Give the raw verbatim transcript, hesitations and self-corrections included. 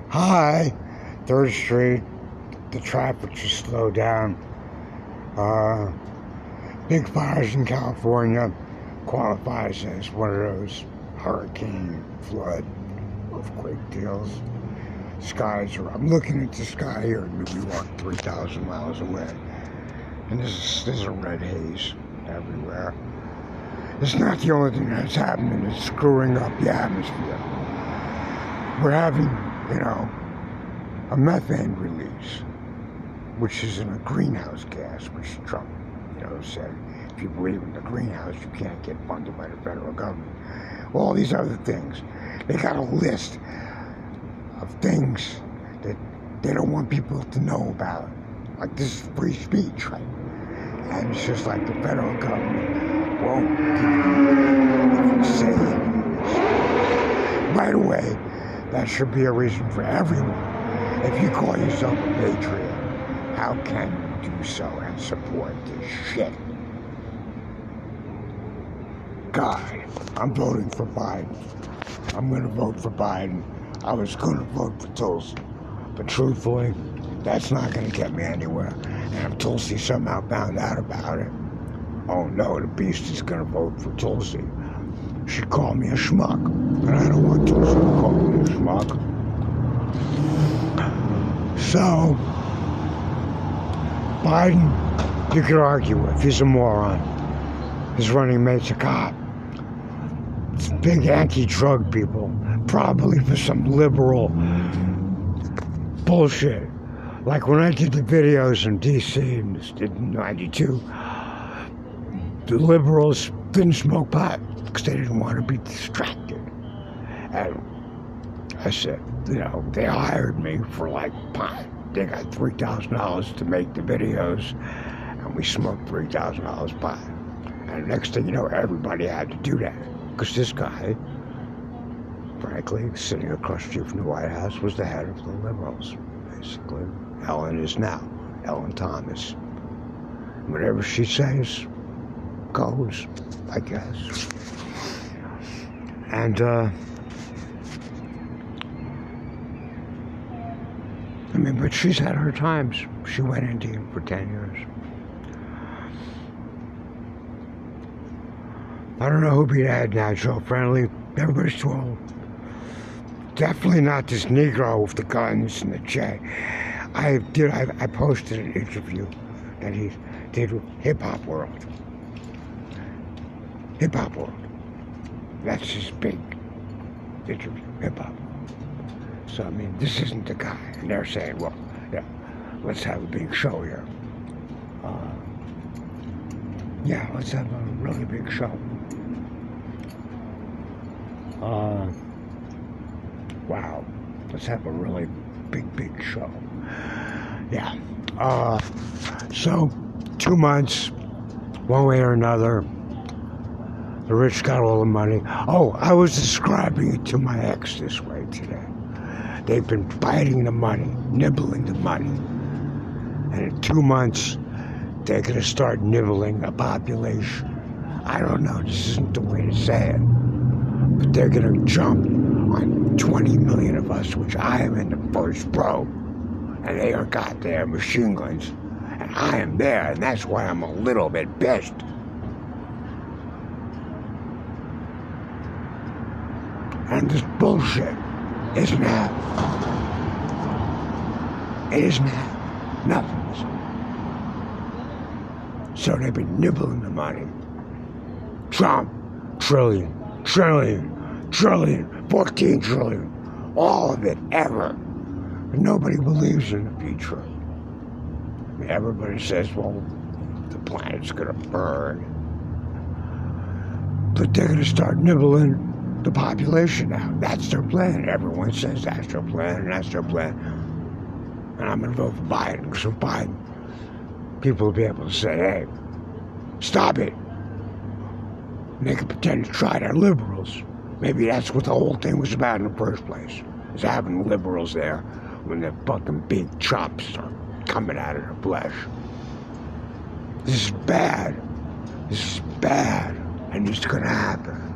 Hi, third Street. The traffic just slowed down. Uh, big fires in California qualifies as one of those hurricane, flood, earthquake deals. Skies are, I'm looking at the sky here in New York, three thousand miles away. And there's, there's a red haze everywhere. It's not the only thing that's happening. It's screwing up the atmosphere. We're having, you know, a methane release, which is in a greenhouse gas, which Trump, you know, said, if you believe in the greenhouse, you can't get funded by the federal government. All these other things. They got a list of things that they don't want people to know about. Like, this is free speech, right? And it's just like the federal government won't give you say it. Right away, that should be a reason for everyone. If you call yourself a patriot, how can you do so and support this shit? God, I'm voting for Biden. I'm going to vote for Biden. I was going to vote for Tulsi. But truthfully, that's not going to get me anywhere. And if Tulsi somehow found out about it, oh no, the beast is going to vote for Tulsi. She called me a schmuck. And I don't want Tulsi to call me a schmuck. So, Biden, you could argue with. He's a moron. His running mate's a cop. It's big anti-drug people. Probably for some liberal bullshit. Like when I did the videos in D C in ninety-two, the liberals didn't smoke pot because they didn't want to be distracted. And I said, you know, they hired me for like pot. They got three thousand dollars to make the videos, and we smoked three thousand dollars pot. And the next thing you know, everybody had to do that. Because this guy, frankly, sitting across the street from the White House, was the head of the liberals, basically. Ellen is now, Ellen Thomas. Whatever she says goes, I guess. And, uh, I mean, but she's had her times. She went Indian for ten years. I don't know who be that natural friendly. Everybody's too old. Definitely not this Negro with the guns and the J. I did. I, I posted an interview that he did with Hip Hop World. Hip Hop World. That's his big interview. Hip Hop World. So I mean, this isn't the guy. And they're saying, well, yeah, let's have a big show here. Uh, yeah, let's have a really big show. Uh, wow, let's have a really big, big show. Yeah. Uh, so, two months, one way or another, the rich got all the money. Oh, I was describing it to my ex this way today. They've been biting the money, nibbling the money. And in two months, they're going to start nibbling a population. I don't know, this isn't the way to say it. But they're going to jump on twenty million of us, which I am in the first row. And they are goddamn machine guns. And I am there, and that's why I'm a little bit pissed. And this bullshit isn't happening. It isn't happening. Nothing is happening. So they've been nibbling the money. Trump, trillion. Trillion, trillion, fourteen trillion, all of it ever. But nobody believes in it being true. I mean, everybody says, well, the planet's gonna burn. But they're gonna start nibbling the population out. That's their plan. Everyone says that's their plan, and that's their plan. And I'm gonna vote for Biden, so Biden, people will be able to say, hey, stop it. And they can pretend to try. They're liberals. Maybe that's what the whole thing was about in the first place. Is having liberals there when their fucking big chops are coming out of their flesh. This is bad. This is bad. And it's gonna happen.